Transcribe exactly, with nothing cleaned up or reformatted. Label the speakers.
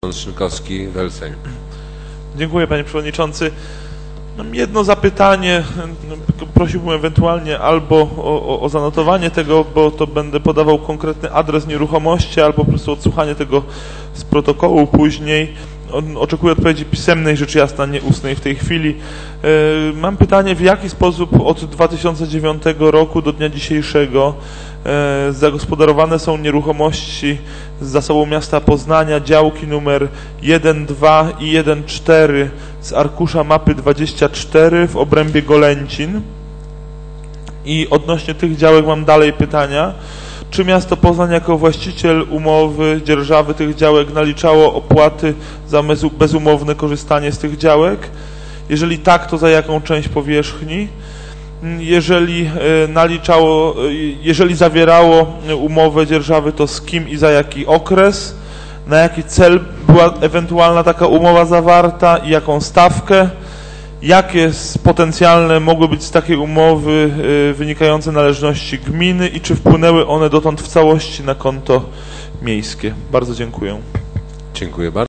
Speaker 1: Pan Szynkowski, Welceń.
Speaker 2: Dziękuję, panie przewodniczący. Mam jedno zapytanie, prosiłbym ewentualnie albo o, o, o zanotowanie tego, bo to będę podawał konkretny adres nieruchomości, albo po prostu odsłuchanie tego z protokołu później. Oczekuję odpowiedzi pisemnej, rzecz jasna, nie ustnej w tej chwili. Mam pytanie, w jaki sposób od dwa tysiące dziewiątego roku do dnia dzisiejszego zagospodarowane są nieruchomości z zasobu miasta Poznania, działki numer jeden, dwa i jeden, cztery z arkusza mapy dwadzieścia cztery w obrębie Golęcin. I odnośnie tych działek mam dalej pytania. Czy miasto Poznań jako właściciel umowy dzierżawy tych działek naliczało opłaty za bezumowne korzystanie z tych działek? Jeżeli tak, to za jaką część powierzchni? Jeżeli naliczało, jeżeli zawierało umowę dzierżawy, to z kim i za jaki okres? Na jaki cel była ewentualna taka umowa zawarta i jaką stawkę? Jakie potencjalne mogły być z takiej umowy wynikające należności gminy i czy wpłynęły one dotąd w całości na konto miejskie? Bardzo dziękuję.
Speaker 1: Dziękuję bardzo.